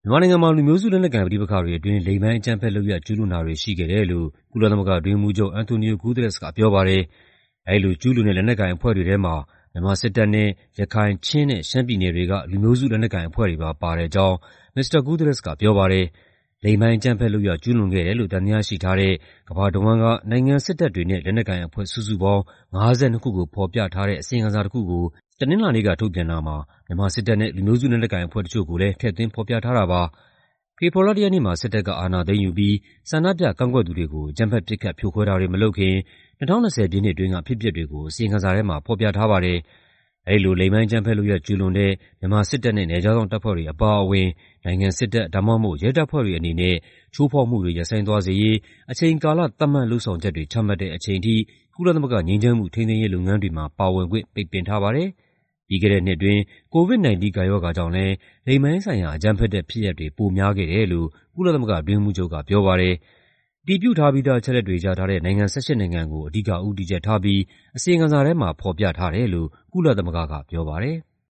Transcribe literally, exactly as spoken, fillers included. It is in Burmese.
မြန်မာနိုင်ငံမှာလူမျိုးစုလက်နက်ကိုင်ပဋိပက္ခတွေအတွင်းလိင်ပိုင်းအကြမ်းဖက်လုပ်ရပ်ကျူးလွန်တာတွေရှိခဲ့တယ်လို့ကုလသမဂ္ဂအတွင်းရေးမှူးချုပ် Antonio Guterres ကပြောပါတယ်။ အဲဒီလိုကျူးလွန်တဲ့လက်နက်ကိုင်အဖွဲ့တွေထဲမှာမြန်မာစစ်တပ်နဲ့ရခိုင်၊ချင်းနဲ့ရှမ်းပြည်နယ်တွေကလူမျိုးစုလက်နက်ကိုင်အဖွဲ့တွေပါပါတဲ့အကြောင်း မစ္စတာ Guterres ကပြောပါတယ်။ လိင်ပိုင်းအကြမ်းဖက်လုပ်ရပ်ကျူးလွန်ခဲ့တယ်လို့သံသယရှိထားတဲ့ကမ္ဘာတဝန်းကနိုင်ငံစစ်တပ်တွေနဲ့လက်နက်ကိုင်အဖွဲ့စုစုပေါင်း ၅၂ ခုကိုဖော်ပြထားတဲ့အစီရင်ခံစာတစ်ခုကိုတနင်္လာနေ့ကထုတ်ပြန်တာမှာမြန်မာစစ်တပ်နဲ့လူမျိုးစုလက်နက်ကိုင်အဖွဲ့တချို့ကိုလည်းထည့်သွင်းဖော်ပြထားတာပါ။ ဖေဖော်ဝါရီလ ၁ ရက်နေ့မှာစစ်တပ်ကအာဏာသိမ်းယူပြီးဆန္ဒပြကန့်ကွက်သူတွေကိုအကြမ်းဖက်ပစ်ခတ်ဖြိုခွဲတာတွေမလုပ်ခင် ၂၀၂၀ ပြည့်နှစ်အတွင်းကဖြစ်ပျက်တွေကိုအစီရင်ခံစာထဲမှာဖော်ပြထားပါတယ်။ အဲဒီလိုလိင်ပိုင်းအကြမ်းဖက်လုပ်ရပ်ကျူးလွန်တဲ့မြန်မာစစ်တပ်နဲ့နယ်ခြားစောင့်တပ်ဖွဲ့တွေအပါအဝင်နိုင်ငံစစ်တပ် ဒါမှမဟုတ်ရဲတပ်ဖွဲ့တွေအနေနဲ့ချိုးဖောက်မှုတွေရပ်ဆိုင်းသွားစေရေးအချိန်ကာလသတ်မှတ်လုပ်ဆောင်ချက်တွေချမှတ်တဲ့အချိန်ထိကုလသမဂ္ဂငြိမ်းချမ်းမှုထိန်းသိမ်းရေးလုပ်ငန်းတွေမှာပါဝင်ခွင့်ပိတ်ပင်ထားပါတယ်။ ပြီးခဲ့တဲ့နှစ်အတွင်း ကိုဗစ်-၁၉ ကပ်ရောဂါကြောင့်လည်းလိင်ပိုင်းဆိုင်ရာအကြမ်းဖက်တဲ့ဖြစ်ရပ်တွေပိုများခဲ့တယ်လို့ကုလသမဂ္ဂအတွင်းရေးမှူးချုပ်ကပြောပါတယ်။ အတည်ပြုထားပြီးသားအချက်အလက်တွေရထားတဲ့နိုင်ငံ ၁၈ နိုင်ငံကိုအဓိကဦးတည်ချက်ထားပြီးအစီရင်ခံစာထဲမှာဖော်ပြထားတယ်လို့ကုလသမဂ္ဂကပြောပါတယ်။